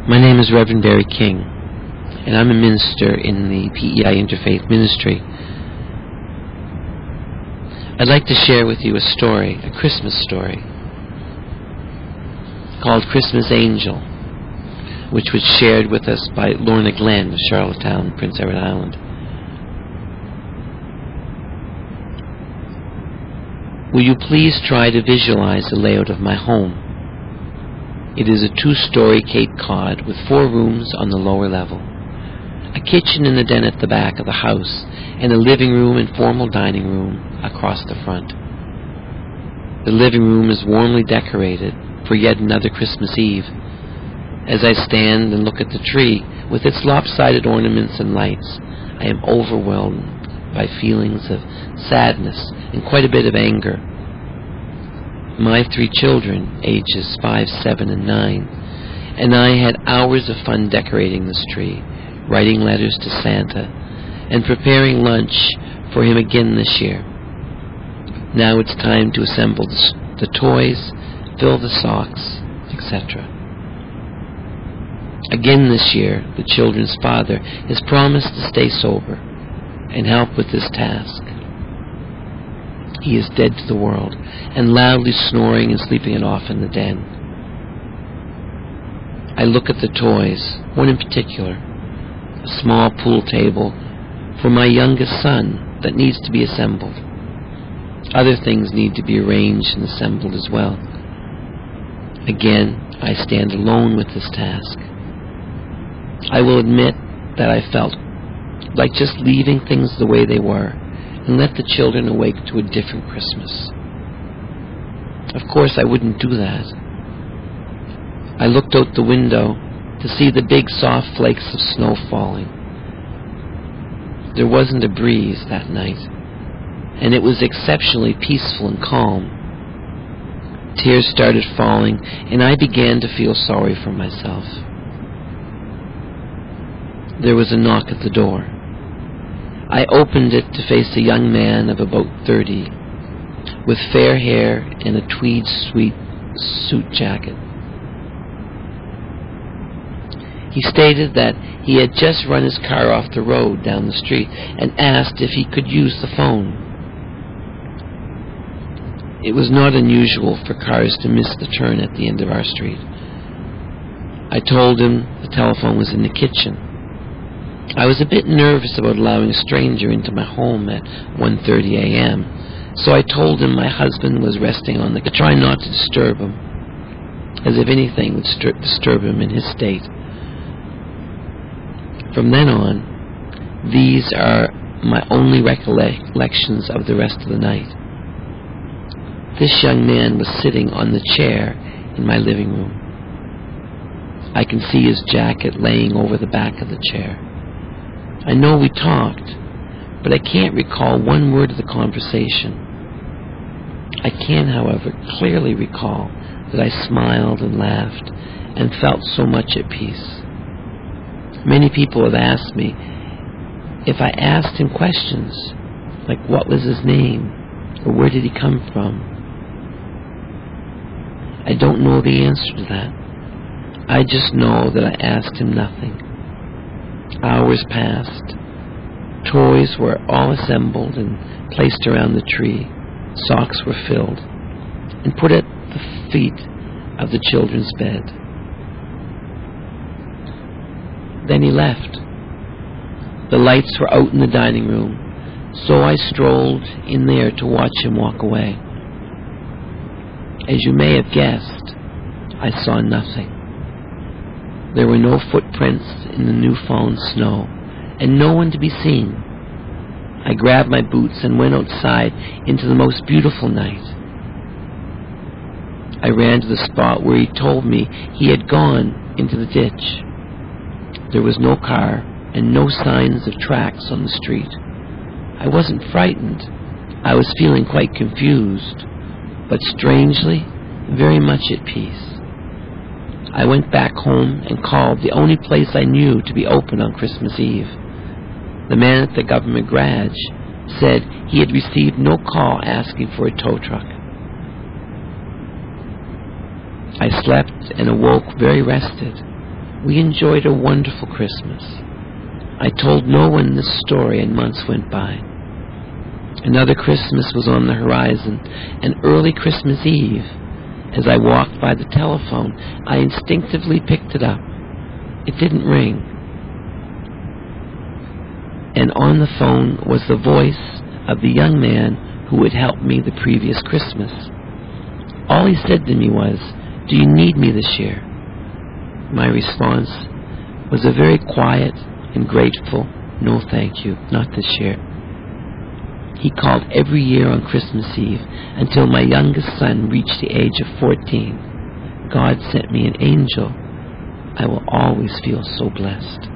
My name is Reverend Barry King, and I'm a minister in the PEI Interfaith Ministry. I'd like to share with you a story, a Christmas story, called Christmas Angel, which was shared with us by Lorna Glenn of Charlottetown, Prince Edward Island. Will you please try to visualize the layout of my home? It is a 2-story Cape Cod with 4 rooms on the lower level, a kitchen and a den at the back of the house, and a living room and formal dining room across the front. The living room is warmly decorated for yet another Christmas Eve. As I stand and look at the tree with its lopsided ornaments and lights, I am overwhelmed by feelings of sadness and quite a bit of anger. My 3 children, ages 5, 7, and 9, and I had hours of fun decorating this tree, writing letters to Santa, and preparing lunch for him again this year. Now it's time to assemble the toys, fill the socks, etc. Again this year, the children's father has promised to stay sober and help with this task. He is dead to the world, and loudly snoring and sleeping it off in the den. I look at the toys, one in particular, a small pool table for my youngest son that needs to be assembled. Other things need to be arranged and assembled as well. Again, I stand alone with this task. I will admit that I felt like just leaving things the way they were and let the children awake to a different Christmas. Of course, I wouldn't do that. I looked out the window to see the big soft flakes of snow falling. There wasn't a breeze that night, and it was exceptionally peaceful and calm. Tears started falling, and I began to feel sorry for myself. There was a knock at the door. I opened it to face a young man of about 30, with fair hair and a tweed suit jacket. He stated that he had just run his car off the road down the street and asked if he could use the phone. It was not unusual for cars to miss the turn at the end of our street. I told him the telephone was in the kitchen. I was a bit nervous about allowing a stranger into my home at 1:30 a.m., so I told him my husband was resting on the couch, to try not to disturb him, as if anything would disturb him in his state. From then on, these are my only recollections of the rest of the night. This young man was sitting on the chair in my living room. I can see his jacket laying over the back of the chair. I know we talked, but I can't recall one word of the conversation. I can, however, clearly recall that I smiled and laughed and felt so much at peace. Many people have asked me if I asked him questions, like what was his name, or where did he come from. I don't know the answer to that. I just know that I asked him nothing. Hours passed. Toys were all assembled and placed around the tree. Socks were filled and put at the feet of the children's bed. Then he left. The lights were out in the dining room, so I strolled in there to watch him walk away. As you may have guessed, I saw nothing. There were no footprints in the new-fallen snow, and no one to be seen. I grabbed my boots and went outside into the most beautiful night. I ran to the spot where he told me he had gone into the ditch. There was no car and no signs of tracks on the street. I wasn't frightened. I was feeling quite confused, but strangely, very much at peace. I went back home and called the only place I knew to be open on Christmas Eve. The man at the government garage said he had received no call asking for a tow truck. I slept and awoke very rested. We enjoyed a wonderful Christmas. I told no one this story, and months went by. Another Christmas was on the horizon, and early Christmas Eve, as I walked by the telephone, I instinctively picked it up. It didn't ring. And on the phone was the voice of the young man who had helped me the previous Christmas. All he said to me was, "Do you need me this year?" My response was a very quiet and grateful, "No, thank you, not this year." He called every year on Christmas Eve until my youngest son reached the age of 14. God sent me an angel. I will always feel so blessed.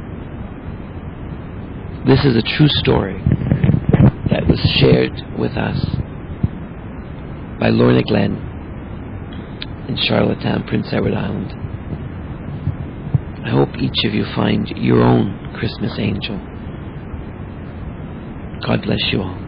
This is a true story that was shared with us by Lorna Glenn in Charlottetown, Prince Edward Island. I hope each of you find your own Christmas angel. God bless you all.